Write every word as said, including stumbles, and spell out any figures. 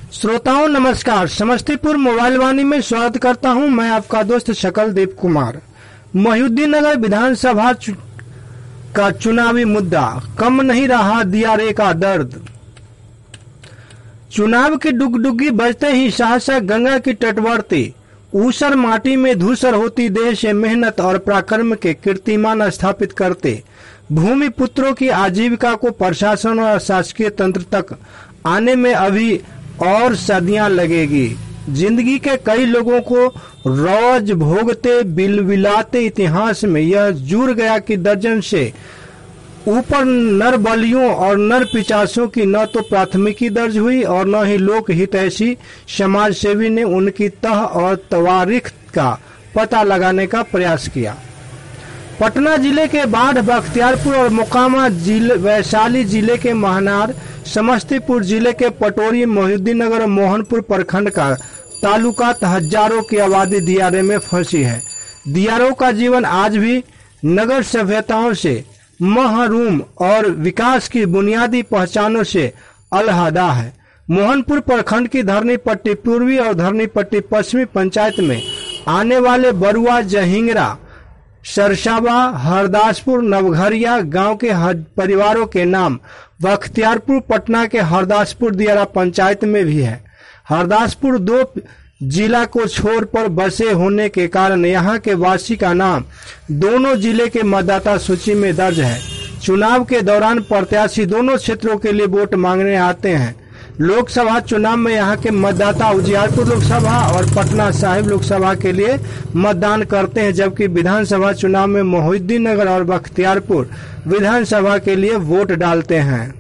श्रोताओं नमस्कार। समस्तीपुर मोबाइल वाणी में स्वागत करता हूं। मैं आपका दोस्त शकल देव कुमार। मोहिउद्दीन नगर विधानसभा चु... का चुनावी मुद्दा, कम नहीं रहा दियारे का दर्द। चुनाव की डुगडुगी बजते ही सहसा गंगा की तटवर्ती ऊसर माटी में धूसर होती देह से मेहनत और पराक्रम के कीर्तिमान स्थापित करते भूमि पुत्रों की आजीविका को प्रशासन और शासकीय तंत्र तक आने में अभी और सदियां लगेगी। जिंदगी के कई लोगों को रोज भोगते बिलबिलाते इतिहास में यह जुड़ गया कि दर्जन से ऊपर नर बलियों और नर पिचासों की न तो प्राथमिकी दर्ज हुई और न ही लोक हितैषी समाज सेवी ने उनकी तह और तवारीख का पता लगाने का प्रयास किया। पटना जिले के बाढ़, बख्तियारपुर और मोकामा जिले, वैशाली जिले के महनार, समस्तीपुर जिले के पटोरी, मोहिउद्दीन नगर और मोहनपुर प्रखंड का तालुकात हजारों की आबादी दियारे में फंसी है। दियारों का जीवन आज भी नगर सभ्यताओं से महरूम और विकास की बुनियादी पहचानों से अलहदा है। मोहनपुर प्रखंड की धरनी पट्टी पूर्वी और धरनी पट्टी पश्चिमी पंचायत में आने वाले बरुआ, जहिंगरा, सरसावा, हरदासपुर, नवघरिया गांव के परिवारों के नाम बख्तियारपुर पटना के हरदासपुर दियारा पंचायत में भी है। हरदासपुर दो जिला को छोर पर बसे होने के कारण यहाँ के वासी का नाम दोनों जिले के मतदाता सूची में दर्ज है। चुनाव के दौरान प्रत्याशी दोनों क्षेत्रों के लिए वोट मांगने आते हैं। लोकसभा चुनाव में यहाँ के मतदाता उजियारपुर लोकसभा और पटना साहिब लोकसभा के लिए मतदान करते हैं, जबकि विधानसभा चुनाव में मोहिउद्दीन नगर और बख्तियारपुर विधानसभा के लिए वोट डालते हैं।